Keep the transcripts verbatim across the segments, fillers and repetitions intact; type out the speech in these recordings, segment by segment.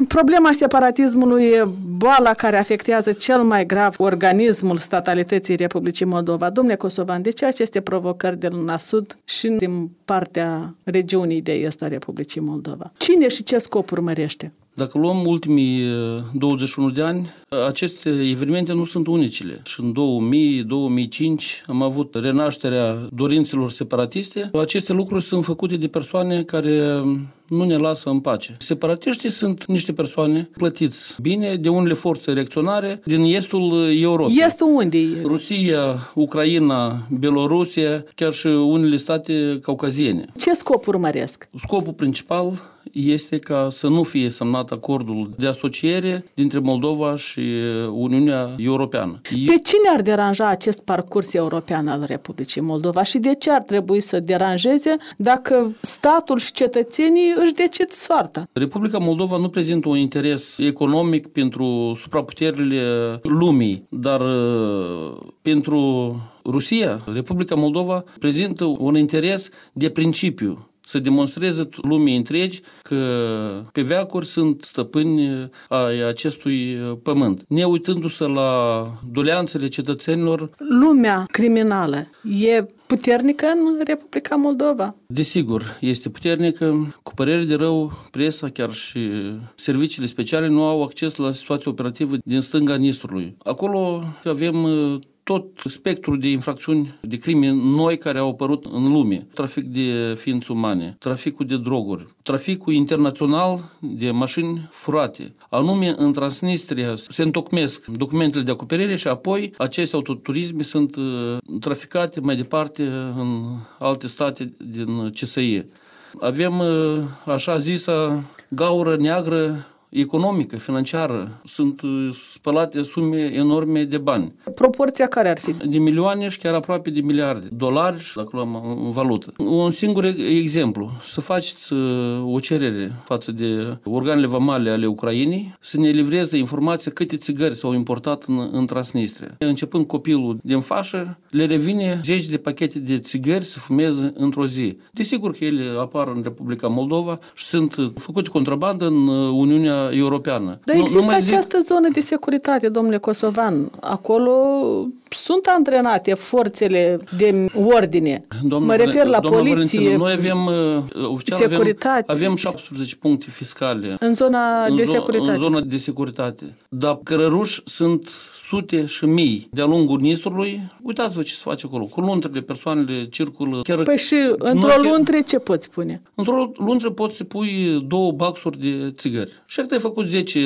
Problema separatismului e boala care afectează cel mai grav organismul statalității Republicii Moldova. Domnule Kosovan, de ce aceste provocări de la sud și din partea regiunii de est a Republicii Moldova? Cine și ce scop urmărește? Dacă luăm ultimii douăzeci și unu de ani, aceste evenimente nu sunt unicele. Și în două mii, două mii cinci am avut renașterea dorințelor separatiste. Aceste lucruri sunt făcute de persoane care nu ne lasă în pace. Separatiștii sunt niște persoane plătiți bine de unele forțe reacționare din estul Europei. Estul unde e? Rusia, Ucraina, Belorusia, chiar și unele state caucaziene. Ce scop urmăresc? Scopul principal este ca să nu fie semnat acordul de asociere dintre Moldova și Uniunea Europeană. Pe cine ar deranja acest parcurs european al Republicii Moldova și de ce ar trebui să deranjeze dacă statul și cetățenii își decid soarta? Republica Moldova nu prezintă un interes economic pentru supraputerile lumii, dar pentru Rusia, Republica Moldova prezintă un interes de principiu, să demonstreze lumii întregi că pe veacuri sunt stăpâni ai acestui pământ. Ne uitându-se la doleanțele cetățenilor. Lumea criminală e puternică în Republica Moldova? Desigur, este puternică. Cu părere de rău, presa, chiar și serviciile speciale nu au acces la situația operativă din stânga Nistrului. Acolo avem tot spectrul de infracțiuni, de crime noi care au apărut în lume. Trafic de ființe umane, traficul de droguri, traficul internațional de mașini furate. Anume, în Transnistria se întocmesc documentele de acoperire și apoi aceste autoturisme sunt traficate mai departe în alte state din C S I. Avem așa zisa gaură neagră economică, financiară, sunt spălate sume enorme de bani. Proporția care ar fi? De milioane și chiar aproape de miliarde. Dolari, dacă luăm în valută. Un singur exemplu. Să faceți o cerere față de organele vamale ale Ucrainei, să ne livreze informația câte țigări s-au importat în, în Transnistria. Începând copilul din fașă, le revine zeci de pachete de țigări să fumeze într-o zi. Desigur că ele apar în Republica Moldova și sunt făcute contrabandă în Uniunea Europeană. Dar nu, există nu această zic... zonă de securitate, domnule Kosovan. Acolo sunt antrenate forțele de ordine. Doamne, mă refer la poliție, Valentina, noi avem, oficial securitate. Avem, avem șaptesprezece puncte fiscale. În zona în de zo- securitate. În zona de securitate. Dar cărăruși sunt sute și mii de-a lungul Nistrului. Uitați-vă ce se face acolo. Cu luntrele, persoanele circulă. Chiar păi și într-o chiar... luntre ce poți pune? Într-o luntre poți să pui două baxuri de țigări. Și dacă ai făcut zece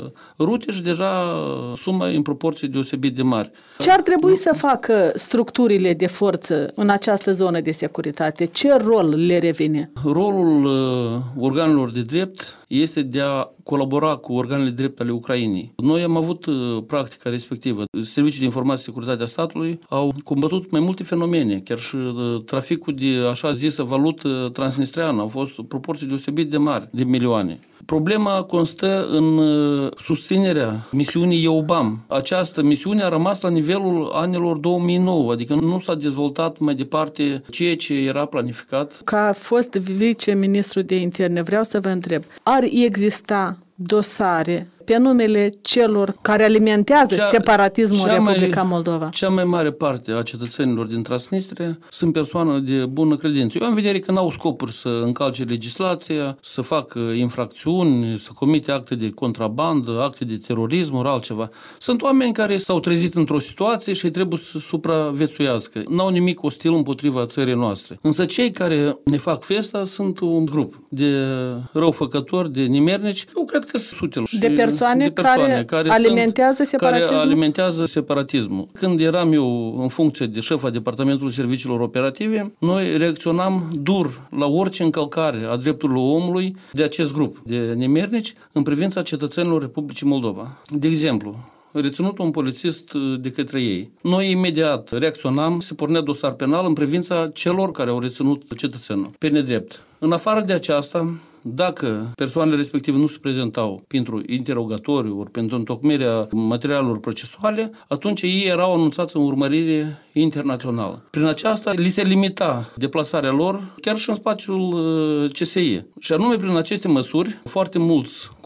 rute și deja suma e în proporție deosebit de mari. Ce ar trebui să facă structurile de forță în această zonă de securitate? Ce rol le revine? Rolul uh, organelor de drept este de a colabora cu organele de drept ale Ucrainei. Noi am avut uh, practica respectivă. Serviciul de informație și securitate a statului au combătut mai multe fenomene, chiar și uh, traficul de așa zisă valută transnistreană. Au fost proporții deosebit de mari, de milioane. Problema constă în susținerea misiunii EUBAM. Această misiune a rămas la nivelul anilor două mii nouă, adică nu s-a dezvoltat mai departe ceea ce era planificat. Ca fost viceministru de interne, vreau să vă întreb, ar exista dosare pe numele celor care alimentează cea, separatismul în Republica mai, Moldova? Cea mai mare parte a cetățenilor din Transnistria sunt persoane de bună credință. Eu am vedere că n-au scopuri să încalce legislația, să facă infracțiuni, să comite acte de contrabandă, acte de terorism, ori altceva. Sunt oameni care s-au trezit într-o situație și trebuie să supraviețuiască. N-au nimic ostil împotriva țării noastre. Însă cei care ne fac festa sunt un grup de răufăcători, de nimernici. Eu cred că sunt sute de persoane Persoane, de persoane care, care alimentează sunt, separatismul? Care alimentează separatismul. Când eram eu în funcție de șef a Departamentului Serviciilor Operative, noi reacționam dur la orice încălcare a drepturilor omului de acest grup de nemernici în privința cetățenilor Republicii Moldova. De exemplu, reținut un polițist de către ei. Noi imediat reacționam, se pornea dosar penal în privința celor care au reținut cetățenul pe nedrept. În afară de aceasta, dacă persoanele respective nu se prezentau pentru interogatoriu ori pentru întocmirea materialelor procesuale, atunci ei erau anunțați în urmărire internațională. Prin aceasta li se limita deplasarea lor chiar și în spațiul C S I. Și anume prin aceste măsuri, foarte mulți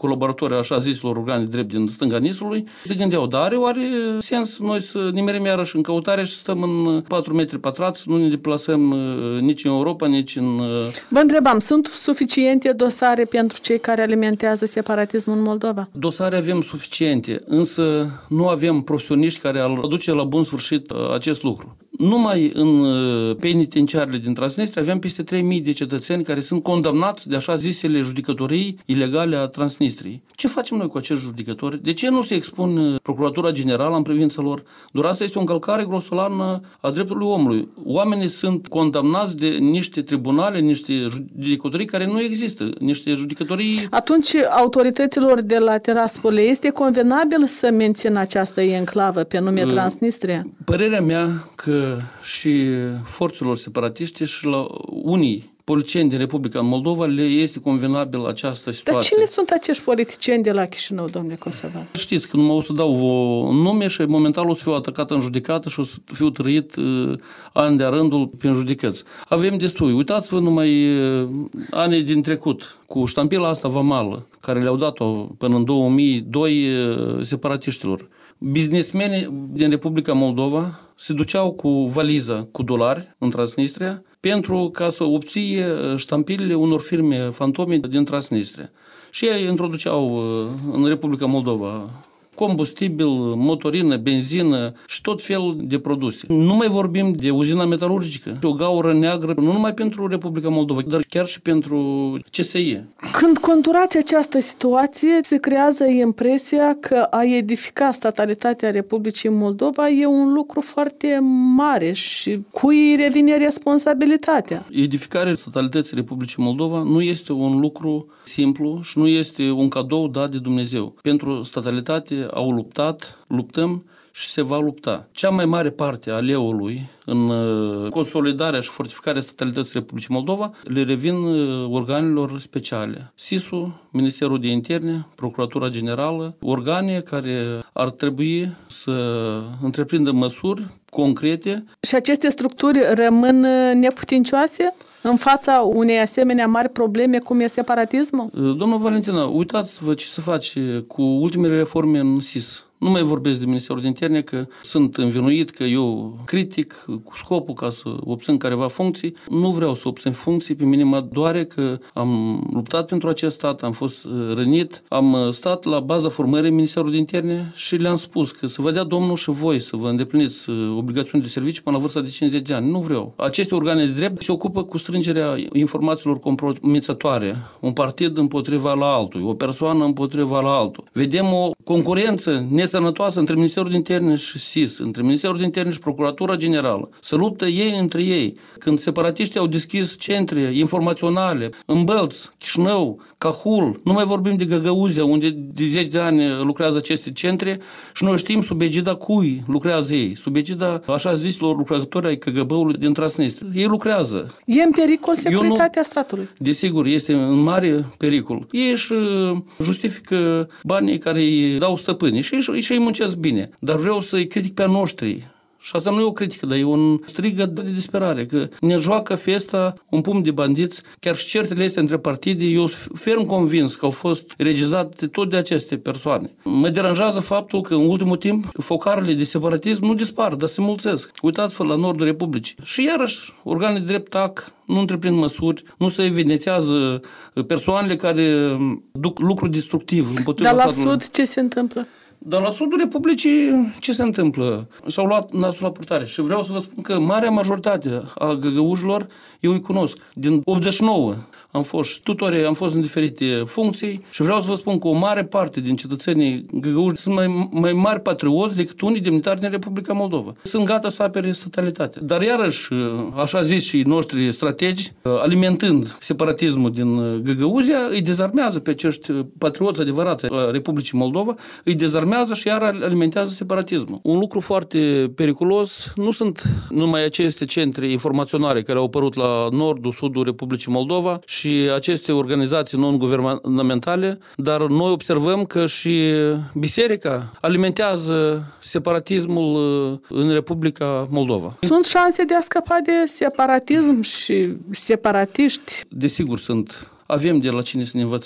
colaboratori așa zisilor organe drept din stânga Nistrului, se gândeau, dar are oare sens noi să nimerim iarăși în căutare și stăm în patru metri pătrați, nu ne deplasăm nici în Europa, nici în... Vă întrebam, sunt suficiente dosare pentru cei care alimentează separatismul în Moldova? Dosare avem suficiente, însă nu avem profesioniști care ar aduce la bun sfârșit acest lucru. Numai în penitenciarele din Transnistria avem peste trei mii de cetățeni care sunt condamnați de așa zisele judecătorii ilegale a Transnistriei. Ce facem noi cu acești judecători? De ce nu se expun Procuratura Generală în privința lor? Doar asta este o încălcare grosolană a dreptului omului. Oamenii sunt condamnați de niște tribunale, niște judecătorii care nu există, niște judecătorii... Atunci, autorităților de la Tiraspol este convenabil să mențină această enclavă pe nume Transnistria? Părerea mea că și forțelor separatiști și la unii politicieni din Republica Moldova le este convenabil această situație. Dar cine sunt acești politicieni de la Chișinău, domnule Kosovan? Știți că numai o să dau un nume și momentan o să fiu atacat în judecată și o să fiu trăit uh, ani de-a rândul prin judecăți. Avem destui. Uitați-vă numai uh, anii din trecut cu ștampila asta vamală, care le-au dat-o până în două mii doi uh, separatiștilor. Businessmenii din Republica Moldova se duceau cu valiza cu dolari în Transnistria pentru ca să obție ștampilele unor firme fantome din Transnistria. Și ei introduceau în Republica Moldova combustibil, motorină, benzină și tot felul de produse. Nu mai vorbim de uzina metalurgică, o gaură neagră, nu numai pentru Republica Moldova, dar chiar și pentru C S I. Când conturați această situație, se creează impresia că a edifica statalitatea Republicii Moldova e un lucru foarte mare și cui revine responsabilitatea. Edificarea statalității Republicii Moldova nu este un lucru simplu și nu este un cadou dat de Dumnezeu. Pentru statalitate au luptat, luptăm și se va lupta. Cea mai mare parte a leului în consolidarea și fortificarea statalității Republicii Moldova le revin organelor speciale. S I S-ul, Ministerul de Interne, Procuratura Generală, organe care ar trebui să întreprindă măsuri concrete. Și aceste structuri rămân neputincioase în fața unei asemenea mari probleme cum e separatismul? Domnul Valentina, uitați-vă ce se face cu ultimele reforme în S I S. Nu mai vorbesc de Ministerul de Interne că sunt învinuit, că eu critic cu scopul ca să obțin careva funcții. Nu vreau să obțin funcții, pe mine mă doare că am luptat pentru acest stat, am fost rănit, am stat la baza formării Ministerului de Interne și le-am spus că să vă dea Domnul și voi să vă îndepliniți obligațiuni de serviciu până la vârsta de cincizeci de ani. Nu vreau. Aceste organe de drept se ocupă cu strângerea informațiilor compromițătoare. Un partid împotriva la altul, o persoană împotriva la altul. Vedem o concurență nesănătoasă între Ministerul de Interne și S I S, între Ministerul de Interne și Procuratura Generală. Să luptă ei între ei. Când separatiștii au deschis centre informaționale în Bălț, Chișinău, Cahul, nu mai vorbim de Găgăuzia, unde de zeci de ani lucrează aceste centre și noi știm sub egida cui lucrează ei, sub egida așa zisilor lucrători ai K G B-ului din Transnistria. Ei lucrează. E în pericol securitatea nu, statului. Desigur, este în mare pericol. Ei își justifică banii care îi dau stăpânii și își și îi muncesc bine. Dar vreau să-i critic pe a noștri. Și asta nu e o critică, dar e un strigă de disperare, că ne joacă festa un pumn de bandiți, chiar și certele astea între partide, eu sunt ferm convins că au fost regizate tot de aceste persoane. Mă deranjează faptul că în ultimul timp focarele de separatism nu dispar, dar se mulțesc. Uitați-vă la nordul Republicii. Și iarăși, organele de drept tac, nu întreprind măsuri, nu se evidențiază persoanele care duc lucru destructiv împotriva Dar la statului. sud ce se întâmplă? Dar la sudul Republicii ce se întâmplă? S-au luat nasul la purtare și vreau să vă spun că marea majoritate a găgăușilor eu îi cunosc. Din optzeci și nouă am fost tutore, am fost în diferite funcții și vreau să vă spun că o mare parte din cetățenii găgăuși sunt mai, mai mari patrioți decât unii demnitari din Republica Moldova. Sunt gata să apere statalitatea. Dar iarăși, așa zis și noștri strategi, alimentând separatismul din Găgăuzia, îi dezarmează pe acești patrioți adevărați a Republicii Moldova, îi dezarmează și iar alimentează separatismul. Un lucru foarte periculos, nu sunt numai aceste centre informaționale care au apărut la nordul, sudul Republicii Moldova și aceste organizații non-guvernamentale, dar noi observăm că și biserica alimentează separatismul în Republica Moldova. Sunt șanse de a scăpa de separatism și separatiști? Desigur sunt. Avem de la cine să ne învățăm.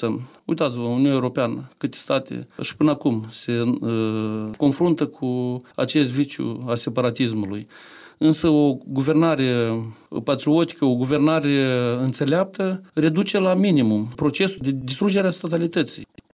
Uitați-vă, Uniunea Europeană, câte state și până acum se uh, confruntă cu acest viciu a separatismului. Însă o guvernare patriotică, o guvernare înțeleaptă, reduce la minimum procesul de distrugere a statalității.